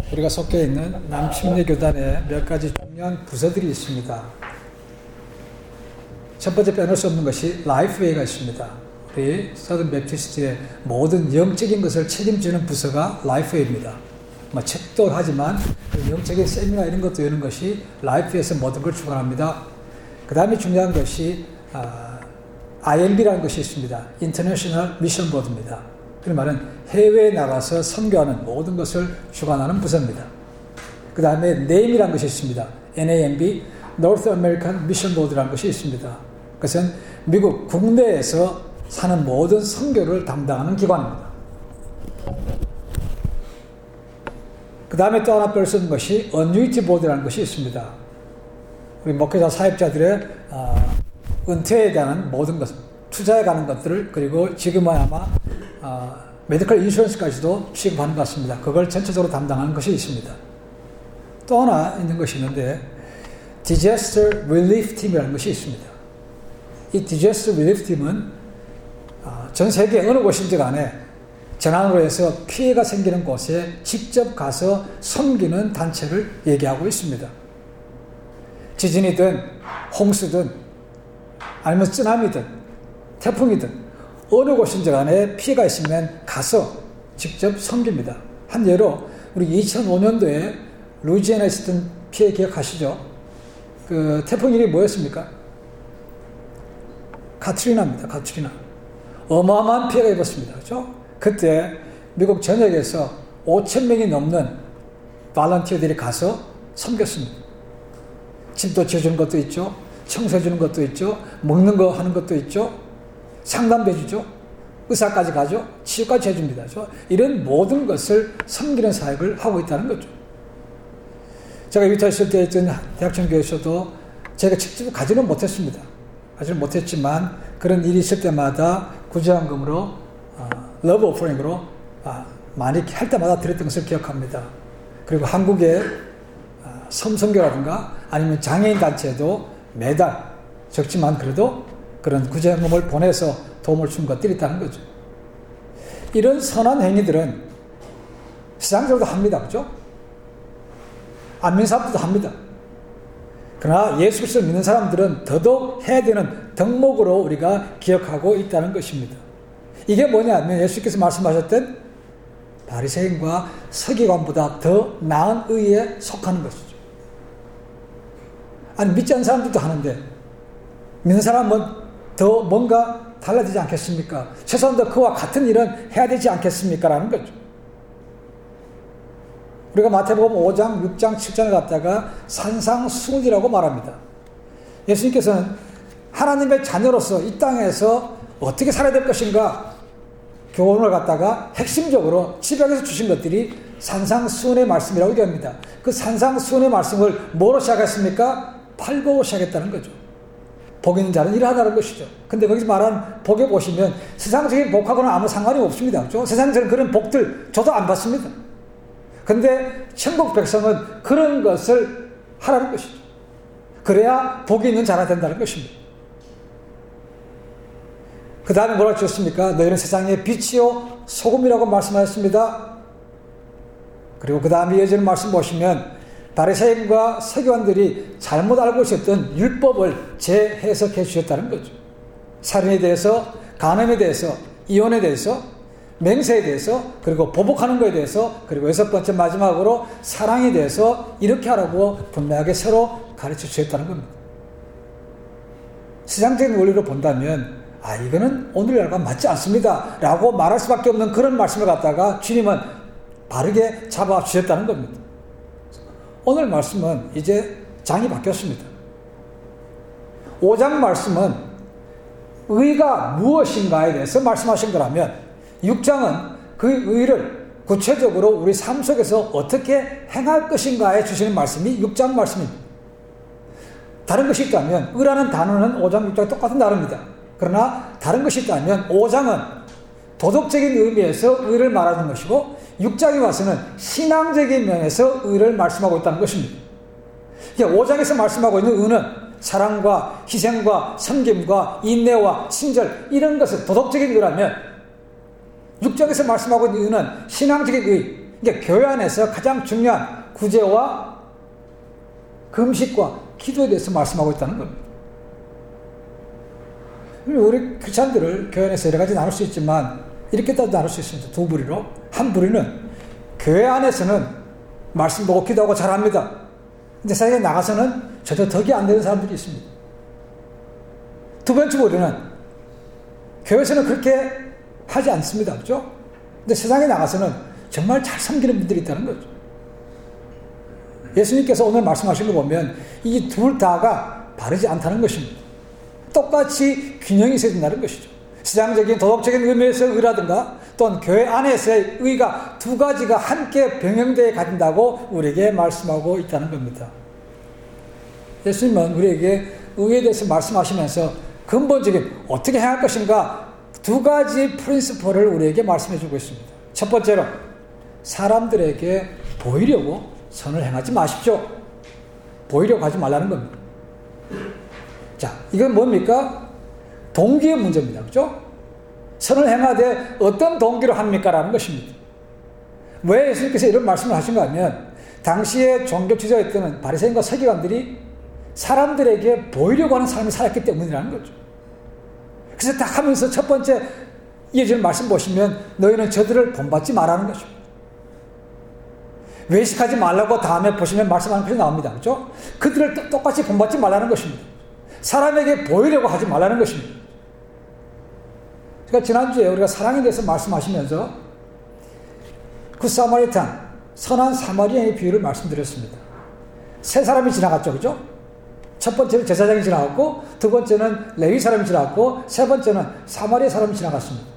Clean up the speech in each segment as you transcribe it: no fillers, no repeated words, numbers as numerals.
우리가 속해 있는 남침례교단에 몇 가지 중요한 부서들이 있습니다. 첫 번째 빼놓을 수 없는 것이 라이프웨이가 있습니다. 우리 서든 베프티스트의 모든 영적인 것을 책임지는 부서가 라이프웨이입니다. 책도 하지만 영적인 세미나 이런 것도 여는 것이 라이프웨이에서 모든 걸 주관합니다. 그 다음에 중요한 것이 IMB라는 것이 있습니다. International Mission Board입니다. 그 말은 해외에 나가서 선교하는 모든 것을 주관하는 부서입니다. 그 다음에 NAM이라는 것이 있습니다. NAMB, North American Mission Board라는 것이 있습니다. 그것은 미국 국내에서 사는 모든 선교를 담당하는 기관입니다. 그 다음에 또 하나 뺄 수 있는 것이 Annuity Board라는 것이 있습니다. 우리 목회자 사역자들의 은퇴에 대한 모든 것, 투자해 가는 것들을, 그리고 지금은 아마 메디컬 인슈런스까지도 취급하는 것 같습니다. 그걸 전체적으로 담당하는 것이 있습니다. 또 하나 있는 것이 있는데 Disaster Relief Team이라는 것이 있습니다. 이 Disaster Relief Team은 전 세계 어느 곳인지 간에 재난으로 해서 피해가 생기는 곳에 직접 가서 섬기는 단체를 얘기하고 있습니다. 지진이든 홍수든 아니면 쓰나미든 태풍이든 어느 곳인지 간에 피해가 있으면 가서 직접 섬깁니다. 한 예로 우리 2005년도에 루이지애나에 있었던 피해 기억하시죠? 그 태풍 이름이 뭐였습니까? 카트리나입니다. 카트리나. 어마어마한 피해가 입었습니다. 그렇죠? 그때 미국 전역에서 5,000명이 넘는 발런티어들이 가서 섬겼습니다. 집도 지어주는 것도 있죠. 청소해주는 것도 있죠. 먹는 거 하는 것도 있죠. 상담도 해주죠. 의사까지 가죠. 치유까지 해줍니다. 그렇죠? 이런 모든 것을 섬기는 사역을 하고 있다는 거죠. 제가 유타 있을 때 있던 대학청 교회에서도 제가 직접 가지는 못했습니다. 가지는 못했지만 그런 일이 있을 때마다 구제한금으로 러브 오퍼링으로 많이 할 때마다 드렸던 것을 기억합니다. 그리고 한국의 섬선교라든가 아니면 장애인 단체도 매달 적지만 그래도 그런 구제금을 보내서 도움을 준 것들이 있다는 거죠. 이런 선한 행위들은 세상적으로도 합니다. 그죠? 안 믿는 사람들도 합니다. 그러나 예수 그리스도를 믿는 사람들은 더더욱 해야 되는 덕목으로 우리가 기억하고 있다는 것입니다. 이게 뭐냐면 예수께서 말씀하셨던 바리새인과 서기관보다 더 나은 의에 속하는 것이죠. 아니 믿지 않는 사람들도 하는데 믿는 사람은 더 뭔가 달라지지 않겠습니까? 최소한 더 그와 같은 일은 해야 되지 않겠습니까? 라는 거죠. 우리가 마태복음 5장, 6장, 7장을 갖다가 산상수훈이라고 말합니다. 예수님께서는 하나님의 자녀로서 이 땅에서 어떻게 살아야 될 것인가 교훈을 갖다가 핵심적으로 지벽에서 주신 것들이 산상수훈의 말씀이라고 얘기합니다. 그 산상수훈의 말씀을 뭐로 시작했습니까? 팔복으로 시작했다는 거죠. 복 있는 자는 일하다는 것이죠. 근데 거기서 말한 복에 보시면 세상적인 복하고는 아무 상관이 없습니다. 그렇죠? 세상적인 그런 복들 저도 안 받습니다. 근데 천국 백성은 그런 것을 하라는 것이죠. 그래야 복이 있는 자가 된다는 것입니다. 그 다음에 뭐라고 주셨습니까? 너희는 세상의 빛이요 소금이라고 말씀하셨습니다. 그리고 그 다음에 이어지는 말씀 보시면 바리새인과 서기관들이 잘못 알고 있었던 율법을 재해석해 주셨다는 거죠. 살인에 대해서, 간음에 대해서, 이혼에 대해서, 맹세에 대해서, 그리고 보복하는 것에 대해서, 그리고 여섯 번째 마지막으로 사랑에 대해서 이렇게 하라고 분명하게 서로 가르쳐 주셨다는 겁니다. 세상적인 원리로 본다면 이거는 오늘날과 맞지 않습니다 라고 말할 수밖에 없는 그런 말씀을 갖다가 주님은 바르게 잡아주셨다는 겁니다. 오늘 말씀은 이제 장이 바뀌었습니다. 5장 말씀은 의가 무엇인가에 대해서 말씀하신 거라면 6장은 그 의를 구체적으로 우리 삶 속에서 어떻게 행할 것인가에 주시는 말씀이 6장 말씀입니다. 다른 것이 있다면 의라는 단어는 5장, 6장이 똑같은 단어입니다. 그러나 다른 것이 있다면 5장은 도덕적인 의미에서 의를 말하는 것이고 6장에 와서는 신앙적인 면에서 의를 말씀하고 있다는 것입니다. 5장에서 말씀하고 있는 의는 사랑과 희생과 섬김과 인내와 친절 이런 것을 도덕적인 의라면 6장에서 말씀하고 있는 의는 신앙적인 의, 그러니까 교회 안에서 가장 중요한 구제와 금식과 기도에 대해서 말씀하고 있다는 겁니다. 우리 크리스찬들을 교회 안에서 여러 가지 나눌 수 있지만 이렇게도 나눌 수 있습니다. 두 부류로. 한 부류는 교회 안에서는 말씀 보고 기도하고 잘합니다. 근데 세상에 나가서는 전혀 덕이 안 되는 사람들이 있습니다. 두 번째 부류는 교회에서는 그렇게 하지 않습니다. 그렇죠? 근데 세상에 나가서는 정말 잘 섬기는 분들이 있다는 거죠. 예수님께서 오늘 말씀하신 거 보면 이 둘 다가 바르지 않다는 것입니다. 똑같이 균형이 있어야 된다는 것이죠. 시장적인 도덕적인 의미에서의 의라든가 또는 교회 안에서의 의가 두 가지가 함께 병행되어 가진다고 우리에게 말씀하고 있다는 겁니다. 예수님은 우리에게 의에 대해서 말씀하시면서 근본적인 어떻게 행할 것인가 두 가지 프린시플을 우리에게 말씀해 주고 있습니다. 첫 번째로 사람들에게 보이려고 선을 행하지 마십시오. 보이려고 하지 말라는 겁니다. 자, 이건 뭡니까? 동기의 문제입니다. 그렇죠? 선을 행하되 어떤 동기로 합니까? 라는 것입니다. 왜 예수님께서 이런 말씀을 하신가 하면 당시에 종교 지도자였던 바리새인과 서기관들이 사람들에게 보이려고 하는 삶을 살았기 때문이라는 거죠. 그래서 딱 하면서 첫 번째 이어지는 말씀 보시면 너희는 저들을 본받지 말라는 것입니다. 외식하지 말라고 다음에 보시면 말씀하는 표현이 나옵니다. 그렇죠? 그들을 똑같이 본받지 말라는 것입니다. 사람에게 보이려고 하지 말라는 것입니다. 그러니까 지난주에 우리가 사랑에 대해서 말씀하시면서 그 사마리탄, 선한 사마리아의 비유를 말씀드렸습니다. 세 사람이 지나갔죠. 그죠? 첫 번째는 제사장이 지나갔고, 두 번째는 레위 사람이 지나갔고, 세 번째는 사마리아 사람이 지나갔습니다.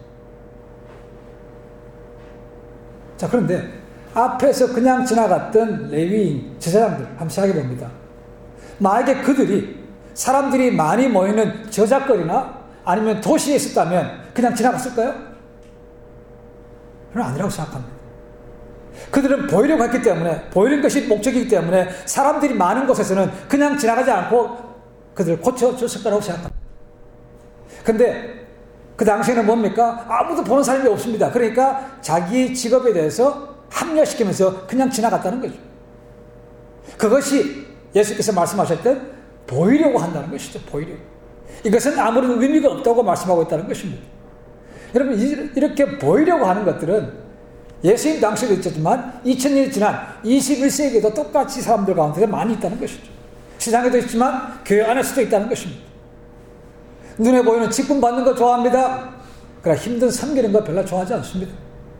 자, 그런데 앞에서 그냥 지나갔던 레위인, 제사장들 한번 생각해 봅니다. 만약에 그들이 사람들이 많이 모이는 저작거리나 아니면 도시에 있었다면 그냥 지나갔을까요? 그건 아니라고 생각합니다. 그들은 보이려고 했기 때문에, 보이는 것이 목적이기 때문에 사람들이 많은 곳에서는 그냥 지나가지 않고 그들을 고쳐줬을 거라고 생각합니다. 근데 그 당시에는 뭡니까? 아무도 보는 사람이 없습니다. 그러니까 자기 직업에 대해서 합리화시키면서 그냥 지나갔다는 거죠. 그것이 예수께서 말씀하셨던 보이려고 한다는 것이죠. 보이려고. 이것은 아무런 의미가 없다고 말씀하고 있다는 것입니다. 여러분, 이렇게 보이려고 하는 것들은 예수님 당시에도 있었지만 2000년이 지난 21세기에도 똑같이 사람들 가운데 많이 있다는 것이죠. 시장에도 있지만 교회 안에서도 있다는 것입니다. 눈에 보이는 직분 받는 거 좋아합니다. 그러나 힘든 섬기는 거 별로 좋아하지 않습니다.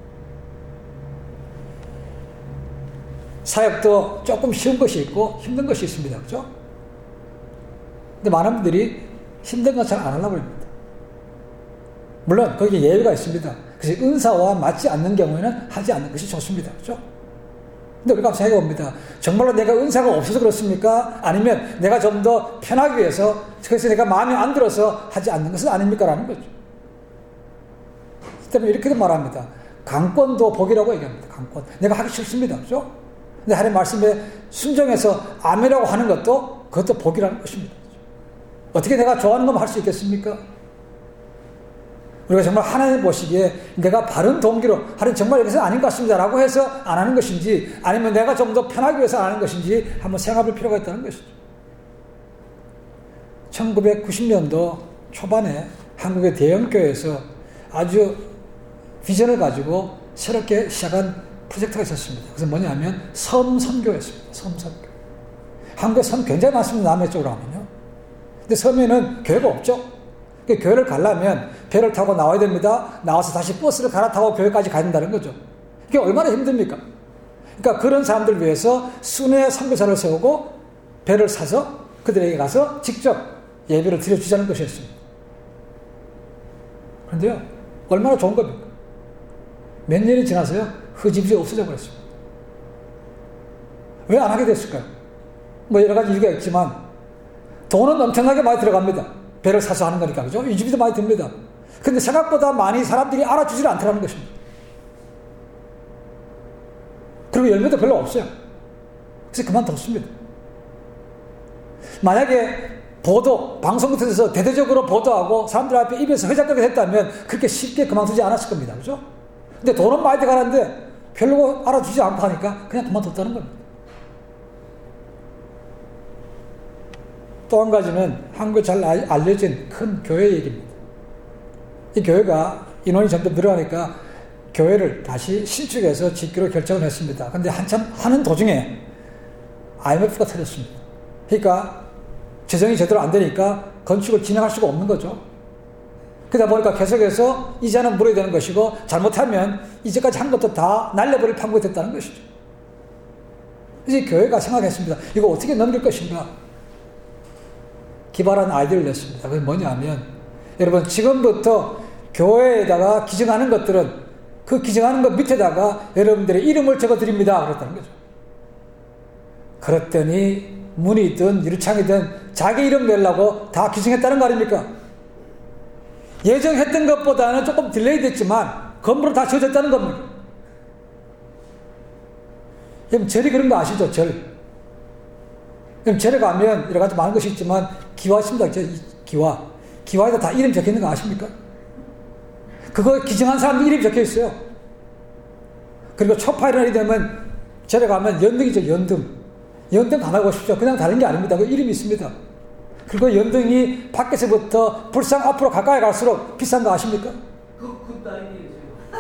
사역도 조금 쉬운 것이 있고 힘든 것이 있습니다. 그렇죠? 근데 많은 분들이 힘든 건 잘 안 하려고 합니다. 물론 거기에 예외가 있습니다. 그래서 은사와 맞지 않는 경우에는 하지 않는 것이 좋습니다. 그렇죠? 근데 우리가 생각해 봅니다. 정말로 내가 은사가 없어서 그렇습니까? 아니면 내가 좀 더 편하기 위해서, 그래서 내가 마음에 안 들어서 하지 않는 것은 아닙니까? 라는 거죠. 때문에 이렇게도 말합니다. 강권도 복이라고 얘기합니다. 강권. 내가 하기 싫습니다. 그렇죠? 근데 하나님 말씀에 순종해서 아멘이라고 하는 것도 그것도 복이라는 것입니다. 어떻게 내가 좋아하는 것만 할 수 있겠습니까? 우리가 정말 하나님 보시기에 내가 바른 동기로 하나님 정말 여기서 아닌 것 같습니다 라고 해서 안 하는 것인지, 아니면 내가 좀 더 편하기 위해서 안 하는 것인지 한번 생각해 볼 필요가 있다는 것이죠. 1990년도 초반에 한국의 대형교회에서 아주 비전을 가지고 새롭게 시작한 프로젝트가 있었습니다. 그래서 뭐냐면 섬선교였습니다. 섬선교. 한국에 섬 굉장히 많습니다. 남해 쪽으로 하면요. 근데 섬에는 교회가 없죠. 교회를 가려면 배를 타고 나와야 됩니다. 나와서 다시 버스를 갈아타고 교회까지 가야 된다는 거죠. 그게 얼마나 힘듭니까? 그러니까 그런 사람들을 위해서 순회 선교사를 세우고 배를 사서 그들에게 가서 직접 예배를 드려주자는 것이었습니다. 그런데요, 얼마나 좋은 겁니까? 몇 년이 지나서요, 흐지부지 없어져 버렸습니다. 왜 안 하게 됐을까요? 뭐 여러 가지 이유가 있지만 돈은 엄청나게 많이 들어갑니다. 배를 사서 하는 거니까, 그죠? 유지비도 많이 듭니다. 근데 생각보다 많이 사람들이 알아주질 않더라는 것입니다. 그리고 열매도 별로 없어요. 그래서 그만뒀습니다. 만약에 방송 같은 데서 대대적으로 보도하고 사람들 앞에 입에서 회자되게 했다면 그렇게 쉽게 그만두지 않았을 겁니다. 그죠? 근데 돈은 많이 들어가는데 별로 알아주지 않고 하니까 그냥 그만뒀다는 겁니다. 또 한 가지는 한국에 잘 알려진 큰 교회 얘기입니다. 이 교회가 인원이 점점 늘어나니까 교회를 다시 신축해서 짓기로 결정을 했습니다. 근데 한참 하는 도중에 IMF가 터졌습니다. 그러니까 재정이 제대로 안 되니까 건축을 진행할 수가 없는 거죠. 그러다 보니까 계속해서 이자는 물어야 되는 것이고 잘못하면 이제까지 한 것도 다 날려버릴 판국이 됐다는 것이죠. 이제 교회가 생각했습니다. 이거 어떻게 넘길 것인가? 기발한 아이디어를 냈습니다. 그게 뭐냐면 여러분 지금부터 교회에다가 기증하는 것들은 그 기증하는 것 밑에다가 여러분들의 이름을 적어드립니다. 그랬다는 거죠. 그랬더니 문이든 유리창이든 자기 이름 내려고 다 기증했다는 거 아닙니까? 예정했던 것보다는 조금 딜레이 됐지만 건물은 다 지어졌다는 겁니다. 그럼 절이 그런 거 아시죠? 절. 그럼 절에 가면 여러 가지 많은 것이 있지만 기와 있습니다. 기와. 기와에다 다 이름 적혀 있는 거 아십니까? 그거 기증한 사람 이름이 적혀 있어요. 그리고 초파일이 날이 되면 절에 가면 연등이죠. 연등 가나고 싶죠. 그냥 다른 게 아닙니다. 그 이름이 있습니다. 그리고 연등이 밖에서부터 불상 앞으로 가까이 갈수록 비싼 거 아십니까? 그 따위죠.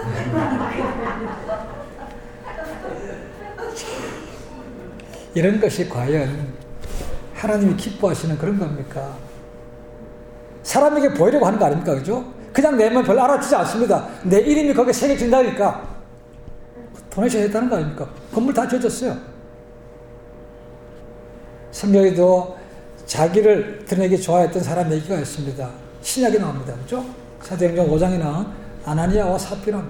이런 것이 과연 하나님이 기뻐하시는 그런 겁니까? 사람에게 보이려고 하는 거 아닙니까? 그죠? 그냥 내면 별로 알아주지 않습니다. 내 이름이 거기에 새겨진다니까 도네이션 했다는 거 아닙니까? 건물 다 지어졌어요. 성경에도 자기를 드러내기 좋아했던 사람 얘기가 있습니다. 신약에 나옵니다. 그죠? 사도행전 5장에 나온 아나니아와 삽비라.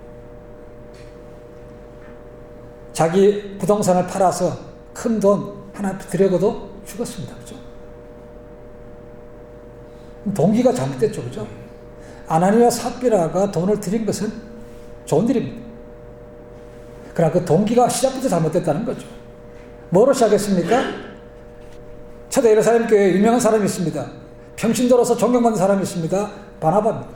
자기 부동산을 팔아서 큰 돈 하나 들여고도 죽었습니다. 그죠? 동기가 잘못됐죠. 그죠? 아나니아와 삽비라가 돈을 들인 것은 좋은 일입니다. 그러나 그 동기가 시작부터 잘못됐다는 거죠. 뭐로 시작했습니까? 초대 예루살렘 교회에 유명한 사람이 있습니다. 평신도로서 존경받는 사람이 있습니다. 바나바입니다.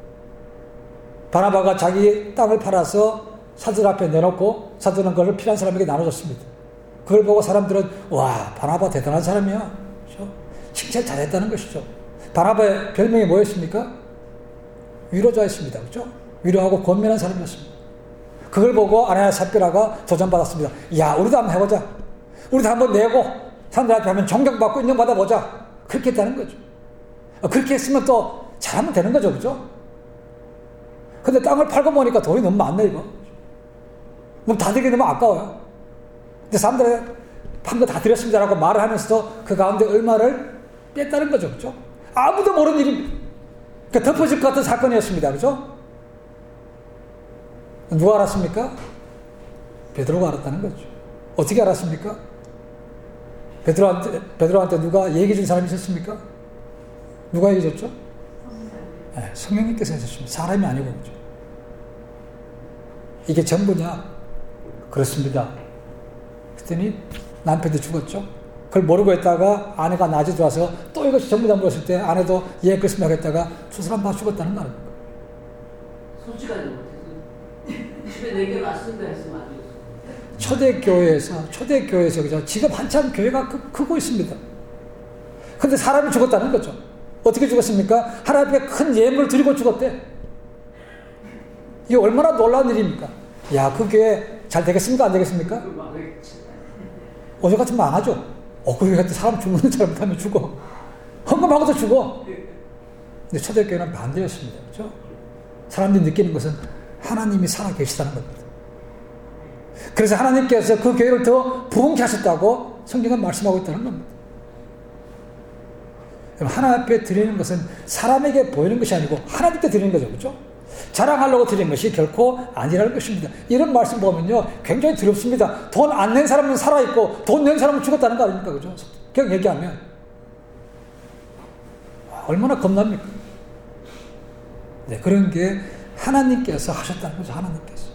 바나바가 자기 땅을 팔아서 사도들 앞에 내놓고 사도는 그걸 필요한 사람에게 나눠줬습니다. 그걸 보고 사람들은 와 바나바 대단한 사람이야. 그렇죠? 칭찬 잘했다는 것이죠. 바나바의 별명이 뭐였습니까? 위로자였습니다. 그렇죠? 위로하고 권면한 사람이었습니다. 그걸 보고 아나니아 삽비라가 도전받았습니다. 야 우리도 한번 해보자. 우리도 한번 내고 사람들한테 하면 존경받고 인정받아보자. 그렇게 했다는 거죠. 그렇게 했으면 또 잘하면 되는 거죠. 그죠? 근데 땅을 팔고 보니까 돈이 너무 많네, 이거. 너무 다 들기 너무 아까워요. 근데 사람들이 판 거 다 드렸습니다라고 말을 하면서도 그 가운데 얼마를 뺐다는 거죠. 그죠? 아무도 모르는 일입니다. 그러니까 덮어질 것 같은 사건이었습니다. 그죠? 누가 알았습니까? 베드로가 알았다는 거죠. 어떻게 알았습니까? 베드로한테 누가 얘기 준 사람이 있었습니까? 누가 얘기 줬죠? 네, 성령님께서 해주셨습니다. 사람이 아니고 그죠? 이게 전부냐? 그렇습니다. 그랬더니 남편도 죽었죠. 그걸 모르고 있다가 아내가 낮에 들어와서 또 이것이 전부다 물었을 때 아내도 예 그렇습니다 하겠다가 두 사람 다 죽었다는 거 아닙니까? 솔직하지 못해서 집에 내게 왔습니다 했으면 안 되겠어. 초대교회에서 그죠? 지금 한참 교회가 크고 있습니다. 근데 사람이 죽었다는 거죠. 어떻게 죽었습니까? 하나님께 큰 예물을 드리고 죽었대. 이게 얼마나 놀라운 일입니까? 야, 그 교회 잘 되겠습니까? 안 되겠습니까? 어제 같으면 망하죠. 그 교회 사람 죽는 잘못하면 죽어. 헌금하고도 죽어. 근데 초대교회는 반대였습니다. 그렇죠? 사람들이 느끼는 것은 하나님이 살아계시다는 겁니다. 그래서 하나님께서 그 교회를 더 부흥케 하셨다고 성경은 말씀하고 있다는 겁니다. 하나님 앞에 드리는 것은 사람에게 보이는 것이 아니고 하나님께 드리는 거죠. 그렇죠? 자랑하려고 드리는 것이 결코 아니라는 것입니다. 이런 말씀 보면요. 굉장히 두렵습니다. 돈 안 낸 사람은 살아있고 돈 낸 사람은 죽었다는 거 아닙니까? 그죠? 그냥 얘기하면. 얼마나 겁납니까? 네, 그런 게 하나님께서 하셨다는 거죠. 하나님께서.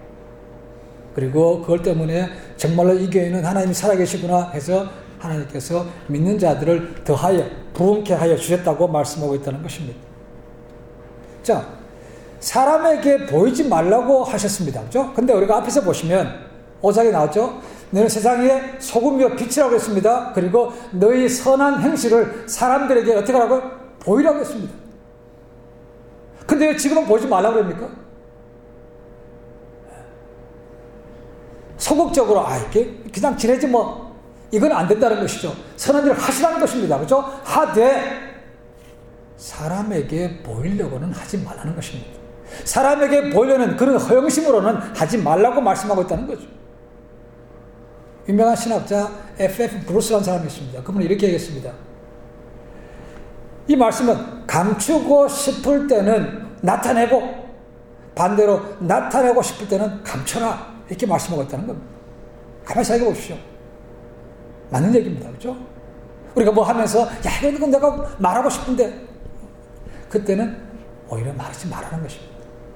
그리고 그것 때문에 정말로 이 교회는 하나님이 살아계시구나 해서 하나님께서 믿는 자들을 더하여 부흥케 하여 주셨다고 말씀하고 있다는 것입니다. 자, 사람에게 보이지 말라고 하셨습니다. 그죠? 근데 우리가 앞에서 보시면 5장에 나왔죠? 너는 세상에 소금이요 빛이라고 했습니다. 그리고 너희 선한 행실을 사람들에게 어떻게 하라고? 보이라고 했습니다. 근데 왜 지금은 보이지 말라고 그럽니까? 소극적으로 이게 그냥 지내지 뭐 이건 안 된다는 것이죠. 선한 일을 하시라는 것입니다. 그죠? 하되 사람에게 보이려고는 하지 말라는 것입니다. 사람에게 보이려는 그런 허영심으로는 하지 말라고 말씀하고 있다는 거죠. 유명한 신학자 F.F. 브루스라는 사람이 있습니다. 그분은 이렇게 얘기했습니다. 이 말씀은 감추고 싶을 때는 나타내고 반대로 나타내고 싶을 때는 감춰라 이렇게 말씀하고 있다는 겁니다. 가만히 생각해 보십시오. 맞는 얘기입니다. 그렇죠? 우리가 뭐 하면서 야 이건 내가 말하고 싶은데 그때는 오히려 말하지 말라는 것입니다.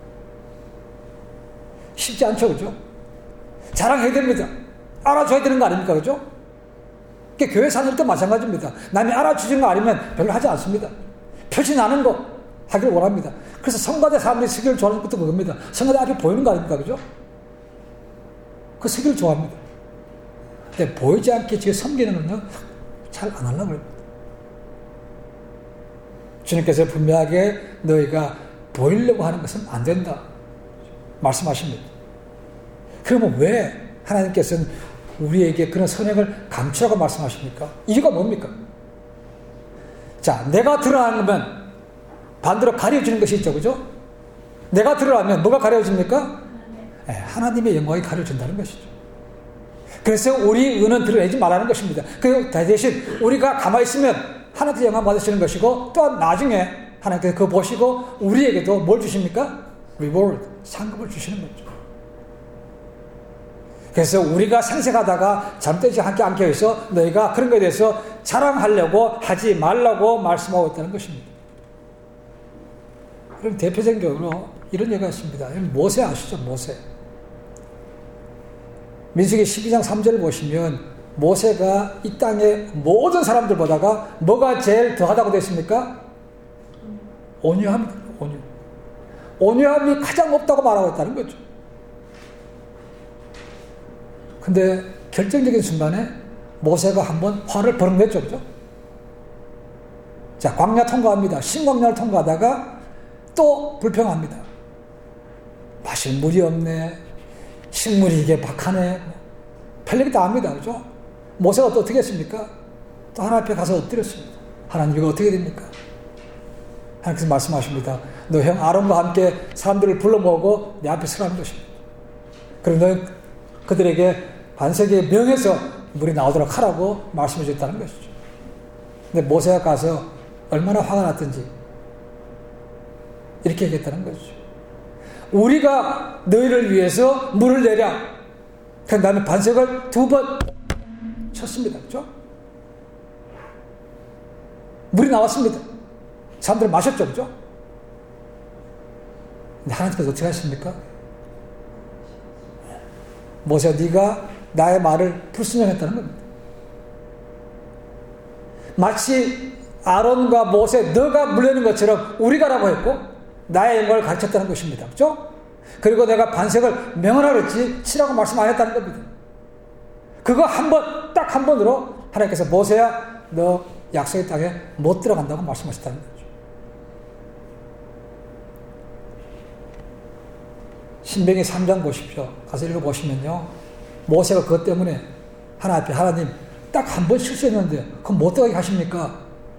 쉽지 않죠. 그죠? 자랑해야 됩니다. 알아줘야 되는 거 아닙니까? 그죠? 교회 사는 때 마찬가지입니다. 남이 알아주는 거 아니면 별로 하지 않습니다. 표시 나는 거 하기를 원합니다. 그래서 성가대 사람들이 서기를 좋아하는 것도 그겁니다. 성가대 앞에 보이는 거 아닙니까? 그죠? 그 서기를 좋아합니다. 근데 보이지 않게 지금 섬기는 건요, 잘 안 하려고 합니다. 주님께서 분명하게 너희가 보이려고 하는 것은 안 된다. 말씀하십니다. 그러면 왜 하나님께서는 우리에게 그런 선행을 감추라고 말씀하십니까? 이유가 뭡니까? 자, 내가 드러나는 거면 반대로 가려지는 것이 있죠. 그죠? 내가 드러나면 뭐가 가려집니까? 네, 하나님의 영광이 가려진다는 것이죠. 그래서 우리 은은 드러내지 말라는 것입니다. 그 대신 우리가 가만히 있으면 하나님의 영광 받으시는 것이고 또 나중에 하나님께서 그거 보시고 우리에게도 뭘 주십니까? reward, 상급을 주시는 거죠. 그래서 우리가 생색하다가 잘못되지 않게 해서 너희가 그런 것에 대해서 자랑하려고 하지 말라고 말씀하고 있다는 것입니다. 그럼 대표적으로 이런 얘기가 있습니다. 모세 아시죠? 모세. 민수기 12장 3절을 보시면 모세가 이 땅의 모든 사람들보다가 뭐가 제일 더하다고 되어 있습니까? 온유함입니다. 온유. 온유함이 가장 없다고 말하고 있다는 거죠. 근데 결정적인 순간에 모세가 한번 화를 버럭 냈죠. 그죠? 자, 광야 통과합니다. 신광야를 통과하다가 또 불평합니다. 마실 물이 없네. 식물이 이게 박하네. 별얘기 다 합니다. 그죠? 모세가 또 어떻게 했습니까? 또 하나님 앞에 가서 엎드렸습니다. 하나님 이거 어떻게 됩니까? 하나님께서 말씀하십니다. 너 형 아론과 함께 사람들을 불러 모으고 내 앞에 서라는 것입니다. 그리고 너 그들에게 반석에 명해서 물이 나오도록 하라고 말씀해 줬다는 것이죠. 근데 모세가 가서 얼마나 화가 났든지 이렇게 얘기했다는 것이죠. 우리가 너희를 위해서 물을 내랴. 그 다음에 반석을 2번 쳤습니다. 그렇죠? 물이 나왔습니다. 사람들 마셨죠. 그렇죠? 근데 하나님께서 어떻게 하십니까? 모세야 네가 나의 말을 불순종했다는 겁니다. 마치 아론과 모세 너가 물려는 것처럼 우리가라고 했고 나의 영광을 가르쳤다는 것입니다. 그렇죠? 그리고 내가 반석을 명하라 그랬지 치라고 말씀 안 했다는 겁니다. 그거 딱 한 번으로 하나님께서 모세야 너 약속의 땅에 못 들어간다고 말씀하셨다는 거죠. 신명기 3장 보십시오. 가서 읽어보시면요. 모세가 그것 때문에 하나님 딱 한 번 실수했는데 그럼 못 들어가게 하십니까?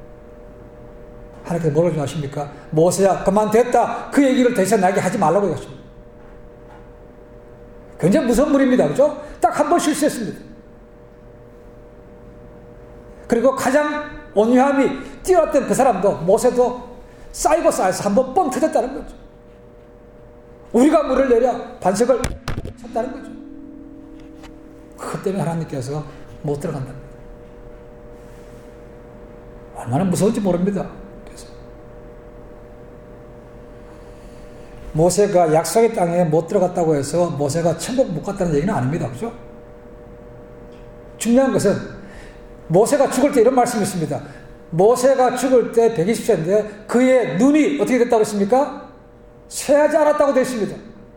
하나님께서 뭐라고 하십니까? 모세야 그만 됐다. 그 얘기를 더 이상 나에게 하지 말라고 하십니다. 굉장히 무서운 물입니다. 그죠? 딱 한 번 실수했습니다. 그리고 가장 온유함이 뛰어났던 그 사람도 모세도 쌓이고 쌓여서 한 번 뻥 터졌다는 거죠. 우리가 물을 내려 반석을 쳤다는 거죠. 그것 때문에 하나님께서 못 들어간답니다. 얼마나 무서운지 모릅니다. 그래서 모세가 약속의 땅에 못 들어갔다고 해서 모세가 천국 못 갔다는 얘기는 아닙니다. 그죠? 중요한 것은 모세가 죽을 때 이런 말씀이 있습니다. 모세가 죽을 때 120세인데 그의 눈이 어떻게 됐다고 했습니까? 쇠하지 않았다고 되어 있습니다.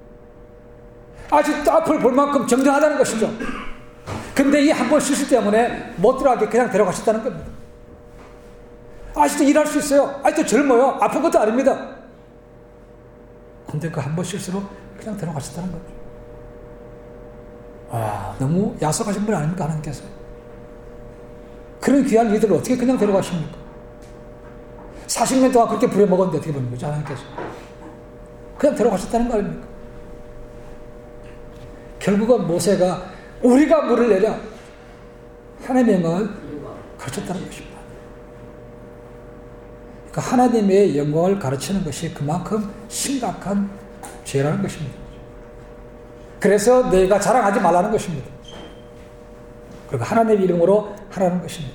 아직도 앞을 볼 만큼 정정하다는 것이죠. 근데 이 한 번 실수 때문에 못 들어가게 그냥 데려가셨다는 겁니다. 아직도 일할 수 있어요. 아직도 젊어요. 아픈 것도 아닙니다. 근데 그 한 번 실수로 그냥 데려가셨다는 거죠. 너무 야속하신 분 아닙니까, 하나님께서? 그런 귀한 이들을 어떻게 그냥 데려가십니까? 40년 동안 그렇게 부려먹었는데 어떻게 보는 거죠, 하나님께서? 그냥 데려가셨다는 거 아닙니까? 결국은 모세가 우리가 물을 내려 하나님의 영광을 가르쳤다는 것입니다. 그러니까 하나님의 영광을 가르치는 것이 그만큼 심각한 죄라는 것입니다. 그래서 너희가 자랑하지 말라는 것입니다. 그리고 하나님의 이름으로 하라는 것입니다.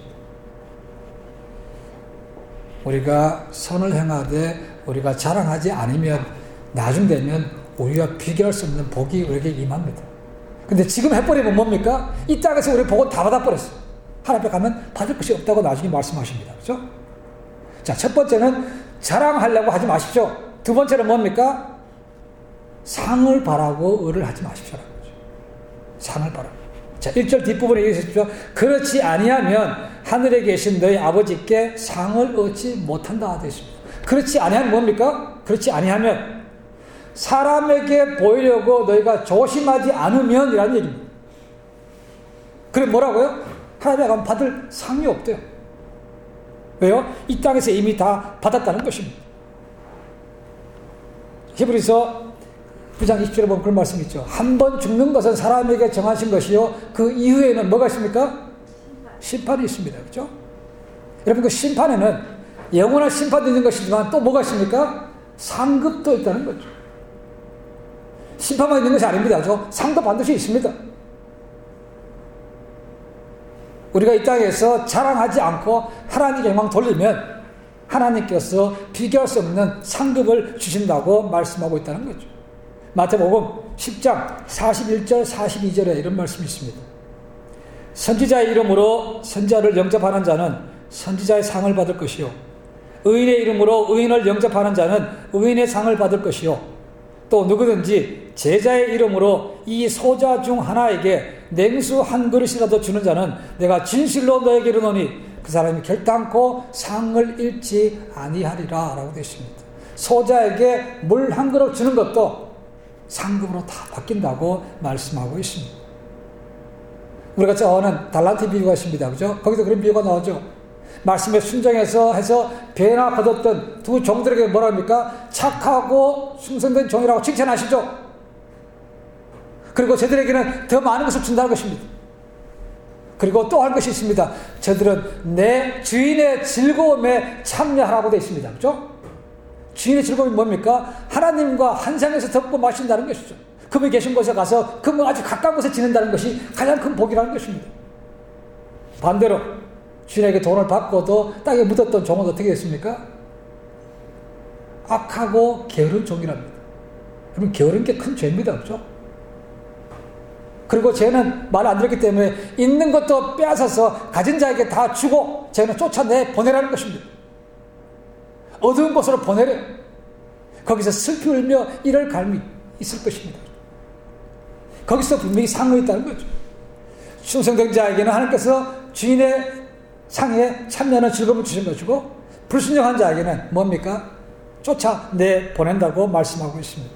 우리가 선을 행하되 우리가 자랑하지 않으면 나중 되면 우리가 비교할 수 없는 복이 우리에게 임합니다. 근데 지금 해버리면 뭡니까? 이 땅에서 우리 복은 다 받아버렸어요. 하나님 앞에 가면 받을 것이 없다고 나중에 말씀하십니다. 그렇죠? 자, 첫 번째는 자랑하려고 하지 마십시오. 두 번째는 뭡니까? 상을 바라고 의를 하지 마십시오라는 거죠. 상을 바라고. 자, 1절 뒷부분에 얘기하십시오. 그렇지 아니하면 하늘에 계신 너희 아버지께 상을 얻지 못한다 되어 있습니다. 그렇지 아니하면 뭡니까? 그렇지 아니하면 사람에게 보이려고 너희가 조심하지 않으면 이라는 얘기입니다. 그래 뭐라고요? 하나님에 가면 받을 상이 없대요. 왜요? 이 땅에서 이미 다 받았다는 것입니다. 히브리서 9장 20절에 보면 그런 말씀이 있죠. 한 번 죽는 것은 사람에게 정하신 것이요 그 이후에는 뭐가 있습니까? 심판이 있습니다. 그렇죠? 여러분 그 심판에는 영원한 심판도 있는 것이지만 또 뭐가 있습니까? 상급도 있다는 거죠. 심판만 있는 것이 아닙니다. 상도 반드시 있습니다. 우리가 이 땅에서 자랑하지 않고 하나님께 영광 돌리면 하나님께서 비교할 수 없는 상급을 주신다고 말씀하고 있다는 거죠. 마태복음 10장 41절 42절에 이런 말씀이 있습니다. 선지자의 이름으로 선지자를 영접하는 자는 선지자의 상을 받을 것이요 의인의 이름으로 의인을 영접하는 자는 의인의 상을 받을 것이요 또 누구든지 제자의 이름으로 이 소자 중 하나에게 냉수 한 그릇이라도 주는 자는 내가 진실로 너에게 이르노니 그 사람이 결단코 상을 잃지 아니하리라 라고 되어 있습니다. 소자에게 물 한 그릇 주는 것도 상급으로 다 바뀐다고 말씀하고 있습니다. 우리가 좋아하는 달란트 비유가 있습니다. 그죠? 거기도 그런 비유가 나오죠. 말씀에 순종해서 해서 배나 거뒀던 두 종들에게 뭐라 합니까? 착하고 충성된 종이라고 칭찬하시죠. 그리고 저들에게는 더 많은 것을 준다는 것입니다. 그리고 또 할 것이 있습니다. 저들은 내 주인의 즐거움에 참여하라고 되어 있습니다. 그렇죠? 주인의 즐거움이 뭡니까? 하나님과 한 상에서 덮고 마신다는 것이죠. 그분이 계신 곳에 가서 그분 아주 가까운 곳에 지낸다는 것이 가장 큰 복이라는 것입니다. 반대로 주인에게 돈을 받고도 땅에 묻었던 종은 어떻게 됐습니까? 악하고 게으른 종이랍니다. 여러분 게으른 게 큰 죄입니다. 그렇죠? 그리고 쟤는 말 안 들었기 때문에 있는 것도 빼앗아서 가진 자에게 다 주고 쟤는 쫓아내 보내라는 것입니다. 어두운 곳으로 보내래. 거기서 슬피 울며 이럴 갈미 있을 것입니다. 거기서 분명히 상이 있다는 거죠. 충성된 자에게는 하나님께서 주인의 상에 참여하는 즐거움을 주신 것이고 불순종한 자에게는 뭡니까? 쫓아내 보낸다고 말씀하고 있습니다.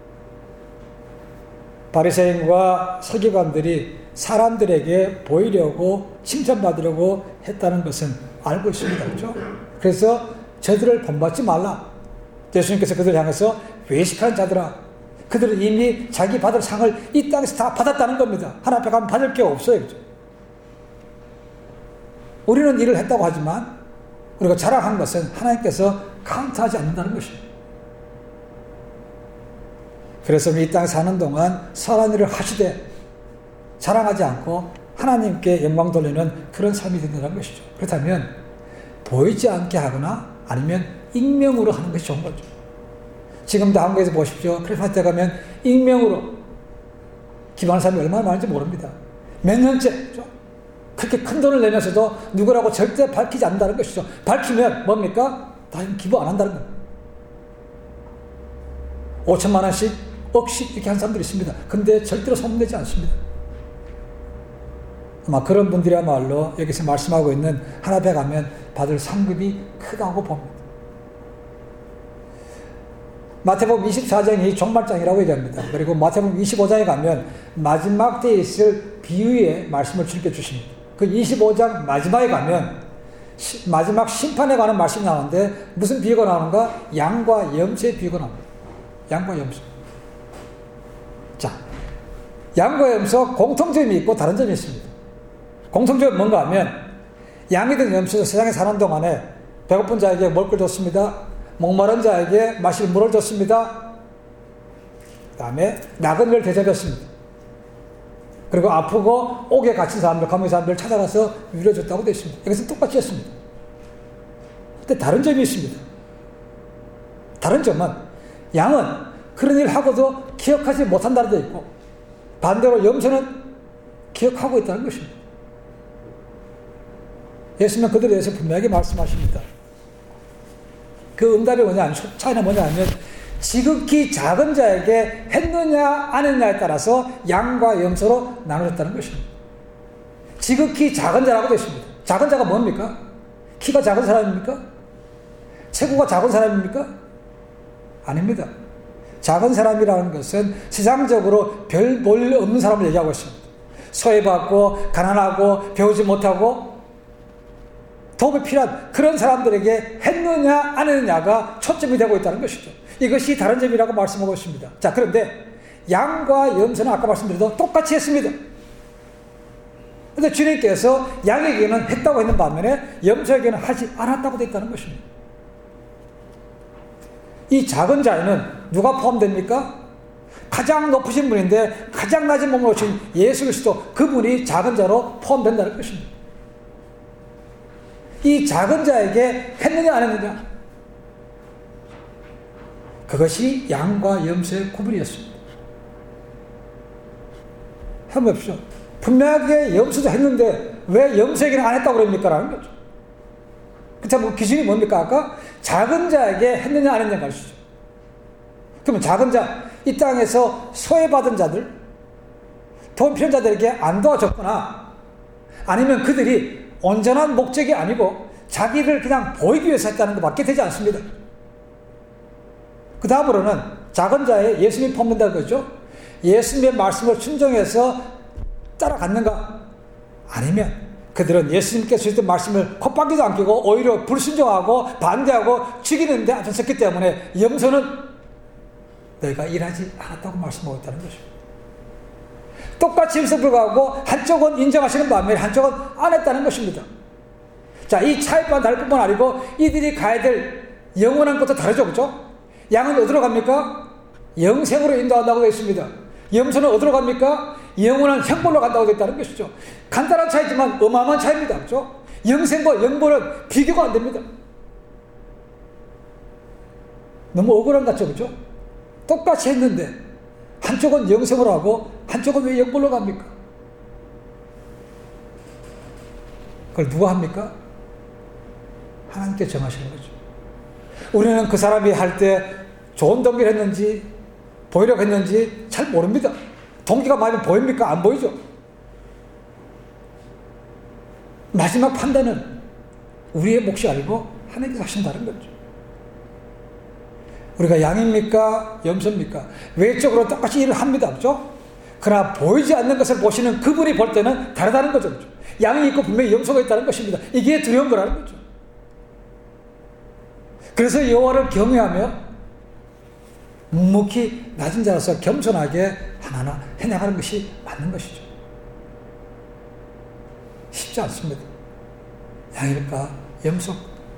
바리새인과 서기관들이 사람들에게 보이려고 칭찬받으려고 했다는 것은 알고 있습니다. 그렇죠? 그래서 저들을 본받지 말라. 예수님께서 그들을 향해서 외식하는 자들아, 그들은 이미 자기 받을 상을 이 땅에서 다 받았다는 겁니다. 하나님 앞에 가면 받을 게 없어요. 그렇죠? 우리는 일을 했다고 하지만 우리가 자랑한 것은 하나님께서 카운트하지 않는다는 것입니다. 그래서 이 땅에 사는 동안 선한 일을 하시되 자랑하지 않고 하나님께 영광 돌리는 그런 삶이 된다는 것이죠. 그렇다면 보이지 않게 하거나 아니면 익명으로 하는 것이 좋은 거죠. 지금도 한국에서 보십시오. 크리스마스 때 가면 익명으로 기도하는 사람이 얼마나 많은지 모릅니다. 몇 년째 그렇게 큰 돈을 내면서도 누구라고 절대 밝히지 않는다는 것이죠. 밝히면 뭡니까? 다시는 기도 안 한다는 겁니다. 5천만 원씩, 억씩 이렇게 한 사람들이 있습니다. 근데 절대로 소문내지 않습니다. 아마 그런 분들이야말로 여기서 말씀하고 있는 하나님에 가면 받을 상급이 크다고 봅니다. 마태복음 24장이 종말장이라고 얘기합니다. 그리고 마태복음 25장에 가면 마지막 때에 있을 비유의 말씀을 주님께 주십니다. 그 25장 마지막에 가면 마지막 심판에 관한 말씀이 나오는데 무슨 비유가 나오는가? 양과 염소의 비유가 나옵니다. 양과 염소. 자, 양과 염소 공통점이 있고 다른 점이 있습니다. 공통점은 뭔가 하면 양이든 염소든 세상에 사는 동안에 배고픈 자에게 먹을 걸 줬습니다. 목마른 자에게 마실 물을 줬습니다. 그 다음에 나그네를 대접했습니다. 그리고 아프고 옥에 갇힌 사람들, 감옥의 사람들을 찾아가서 위로해줬다고 되어 있습니다. 이것은 똑같이 했습니다. 근데 다른 점이 있습니다. 다른 점은 양은 그런 일을 하고도 기억하지 못한다는 데 있고 반대로 염소는 기억하고 있다는 것입니다. 예수님은 그들에 대해서 분명하게 말씀하십니다. 그 응답이 뭐냐, 차이는 뭐냐 하면 지극히 작은 자에게 했느냐 안 했느냐에 따라서 양과 염소로 나눠졌다는 것입니다. 지극히 작은 자라고 되어 있습니다. 작은 자가 뭡니까? 키가 작은 사람입니까? 체구가 작은 사람입니까? 아닙니다. 작은 사람이라는 것은 세상적으로 별 볼 없는 사람을 얘기하고 있습니다. 소외받고 가난하고 배우지 못하고 도움이 필요한 그런 사람들에게 했느냐 안 했느냐가 초점이 되고 있다는 것이죠. 이것이 다른 점이라고 말씀하고 있습니다. 자, 그런데 양과 염소는 아까 말씀드려도 똑같이 했습니다. 그런데 주님께서 양에게는 했다고 했는 반면에 염소에게는 하지 않았다고 되어 있다는 것입니다. 이 작은 자에는 누가 포함됩니까? 가장 높으신 분인데 가장 낮은 몸으로 오신 예수 그리스도, 그분이 작은 자로 포함된다는 것입니다. 이 작은 자에게 했느냐 안 했느냐, 그것이 양과 염소의 구분이었습니다. 한번 보십시오. 분명하게 염소도 했는데 왜 염소에게는 안 했다고 그럽니까? 라는 거죠. 그렇다면 기준이 뭡니까? 아까 작은 자에게 했느냐 안 했느냐 가르치죠. 그러면 작은 자, 이 땅에서 소외받은 자들, 도움 필요한 자들에게 안 도와줬거나 아니면 그들이 온전한 목적이 아니고 자기를 그냥 보이기 위해서 했다는 것밖에 되지 않습니다. 그 다음으로는 작은 자에 예수님이 포함된다는 거죠. 예수님의 말씀을 순종해서 따라갔는가? 아니면 그들은 예수님께서 주셨던 말씀을 콧방귀도 안 끼고 오히려 불순종하고 반대하고 죽이는 데 앞장섰기 때문에 염소는 너희가 일하지 않았다고 말씀하고 있다는 것입니다. 똑같이 임서 불구하고 한쪽은 인정하시는 반면에 한쪽은 안 했다는 것입니다. 자, 이 차이만 다를 뿐만 아니고 이들이 가야 될 영원한 것도 다르죠. 그렇죠? 양은 어디로 갑니까? 영생으로 인도한다고 되어 있습니다. 염소는 어디로 갑니까? 영원한 형벌로 간다고 되어 있다는 것이죠. 간단한 차이지만 어마어마한 차이입니다. 그렇죠? 영생과 영벌은 비교가 안 됩니다. 너무 억울한 것 같죠. 그렇죠? 똑같이 했는데 한쪽은 영생으로 하고 한쪽은 왜 영벌로 갑니까? 그걸 누가 합니까? 하나님께 정하시는 거죠. 우리는 그 사람이 할 때 좋은 동기를 했는지 보이려고 했는지 잘 모릅니다. 동기가 많이 보입니까? 안 보이죠. 마지막 판단은 우리의 몫이 아니고 하나님께서 하신다는 거죠. 우리가 양입니까? 염소입니까? 외적으로 똑같이 일을 합니다. 그렇죠? 그러나 보이지 않는 것을 보시는 그분이 볼 때는 다르다는 거죠. 그렇죠? 양이 있고 분명히 염소가 있다는 것입니다. 이게 두려운 거라는 거죠. 그래서 여호와를 경외하며 묵묵히 낮은 자로서 겸손하게 하나하나 해나가는 것이 맞는 것이죠. 쉽지 않습니다. 양일까? 염소?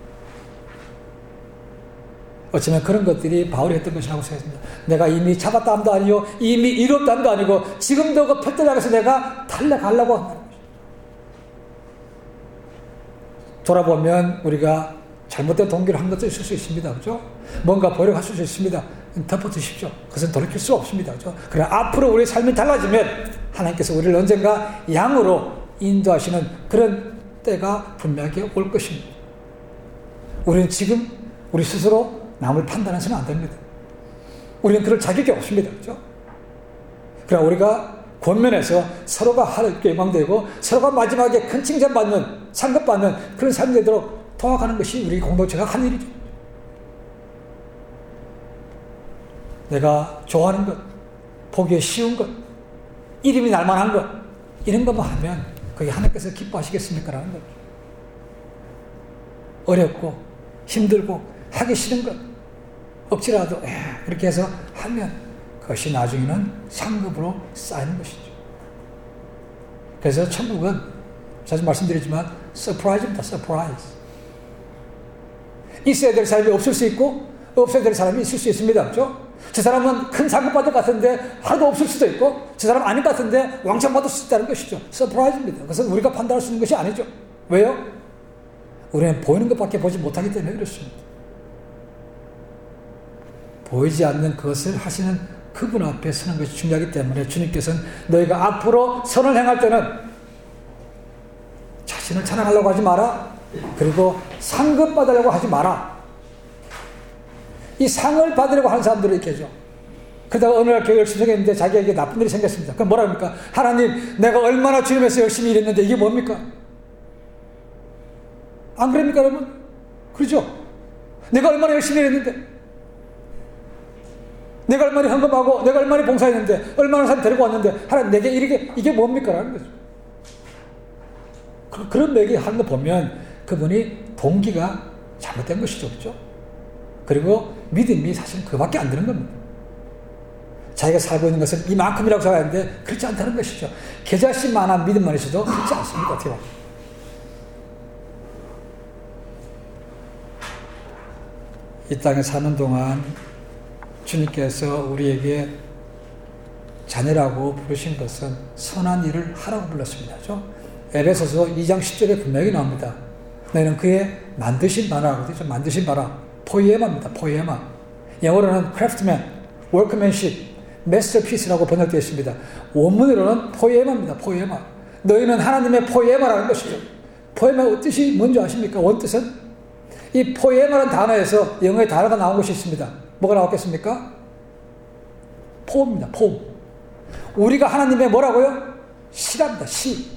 어쩌면 그런 것들이 바울이 했던 것이라고 생각합니다. 내가 이미 잡았다함도 아니요, 이미 이뤘다함도 아니고 지금도 그 푯대락에서 내가 달려가려고 한다는 것이죠. 돌아보면 우리가 잘못된 동기를 한 것도 있을 수 있습니다. 그렇죠? 뭔가 보려고 할 수 있습니다. 덮어두십시오. 그것은 돌이킬 수 없습니다. 그렇죠? 그러나 앞으로 우리의 삶이 달라지면 하나님께서 우리를 언젠가 양으로 인도하시는 그런 때가 분명하게 올 것입니다. 우리는 지금 우리 스스로 남을 판단해서는 안 됩니다. 우리는 그럴 자격이 없습니다. 그렇죠? 그러나 우리가 권면에서 서로가 하나님께 영광되고 서로가 마지막에 큰 칭찬받는, 상급받는 그런 삶이 되도록 도와가는 것이 우리 공동체가 한 일이죠. 내가 좋아하는 것, 보기에 쉬운 것, 이름이 날만한 것, 이런 것만 하면 그게 하나님께서 기뻐하시겠습니까? 라는 거죠. 어렵고 힘들고 하기 싫은 것 억지라도 그렇게 해서 하면 그것이 나중에는 상급으로 쌓이는 것이죠. 그래서 천국은 자주 말씀드리지만 서프라이즈입니다. 서프라이즈. 있어야 될 사람이 없을 수 있고 없어야 될 사람이 있을 수 있습니다. 그렇죠? 저 사람은 큰 상급 받을 것 같은데 하나도 없을 수도 있고 저 사람 아닌 것 같은데 왕창 받을 수 있다는 것이죠. 서프라이즈입니다. 그것은 우리가 판단할 수 있는 것이 아니죠. 왜요? 우리는 보이는 것밖에 보지 못하기 때문에 그렇습니다. 보이지 않는 그것을 하시는 그분 앞에 서는 것이 중요하기 때문에 주님께서는 너희가 앞으로 선을 행할 때는 자신을 찬양하려고 하지 마라. 그리고 상급 받으려고 하지 마라. 이 상을 받으려고 하는 사람들이 있겠죠. 그러다가 어느 날 교회 열심히 생겼는데 자기에게 나쁜 일이 생겼습니다. 그럼 뭐라 합니까? 하나님, 내가 얼마나 주님에서 열심히 일했는데 이게 뭡니까? 안 그럽니까, 여러분? 그렇죠? 내가 얼마나 열심히 일했는데, 내가 얼마나 헌금하고, 내가 얼마나 봉사했는데, 얼마나 사람 데리고 왔는데, 하나님, 내게 이게 뭡니까? 라는 거죠. 그런 얘기 하는 거 보면 그분이 동기가 잘못된 것이죠. 그렇죠? 그리고 믿음이 사실 그밖에 안 되는 겁니다. 자기가 살고 있는 것은 이만큼이라고 생각하는데 그렇지 않다는 것이죠. 계좌씩만한 믿음만 있어도 그렇지 않습니다. 어떻게 보면. 이 땅에 사는 동안 주님께서 우리에게 자녀라고 부르신 것은 선한 일을 하라고 불렀습니다. 그렇죠? 에베소서 2장 10절에 분명히 나옵니다. 너희는 그의 만드신 바라고 되죠. 만드신 바라. 포이에마입니다. 포이에마. 영어로는 craftsman, workmanship, masterpiece라고 번역되어 있습니다. 원문으로는 포이에마입니다. 포이에마. 너희는 하나님의 포이에마라는 것이죠. 포이에마 뜻이 뭔지 아십니까? 원뜻은? 이 포이에마라는 단어에서 영어의 단어가 나온 것이 있습니다. 뭐가 나왔겠습니까? 포입니다. 포. 우리가 하나님의 뭐라고요? 시랍니다. 시.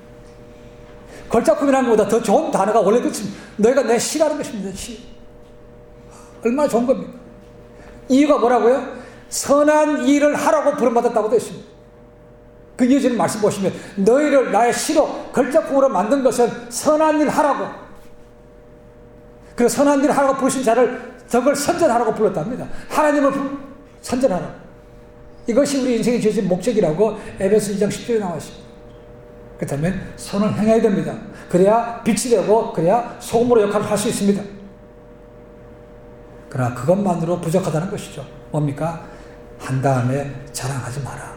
걸작품이라는 것보다 더 좋은 단어가 원래 뜻입니다. 너희가 내 시라는 것입니다. 시. 얼마나 좋은 겁니까? 이유가 뭐라고요? 선한 일을 하라고 부름받았다고 되어 있습니다. 그 이어지는 말씀 보시면 너희를 나의 시로 걸작품으로 만든 것은 선한 일 하라고. 그 선한 일 하라고 부르신 자를 저걸 선전하라고 불렀답니다. 하나님을 선전하라. 이것이 우리 인생의 주어진 목적이라고 에베소 2장 10절에 나와 있습니다. 그렇다면 선을 행해야 됩니다. 그래야 빛이 되고 그래야 소금으로 역할을 할 수 있습니다. 그러나 그것만으로 부족하다는 것이죠. 뭡니까? 한 다음에 자랑하지 마라.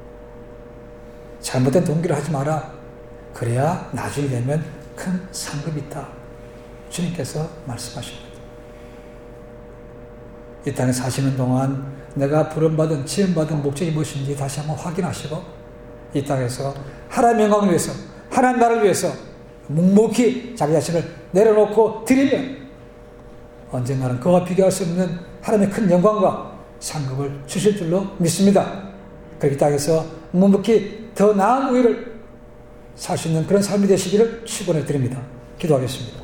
잘못된 동기를 하지 마라. 그래야 나중에 되면 큰 상급이 있다. 주님께서 말씀하십니다. 이 땅에 사시는 동안 내가 부름받은, 지음받은 목적이 무엇인지 다시 한번 확인하시고 이 땅에서 하나님의 영광을 위해서, 하나님 나라를 위해서 묵묵히 자기 자신을 내려놓고 드리면 언젠가는 그와 비교할 수 없는 하나님의 큰 영광과 상급을 주실 줄로 믿습니다. 그렇기 땅에서 묵묵히 더 나은 우리를 살 수 있는 그런 삶이 되시기를 축원해 드립니다. 기도하겠습니다.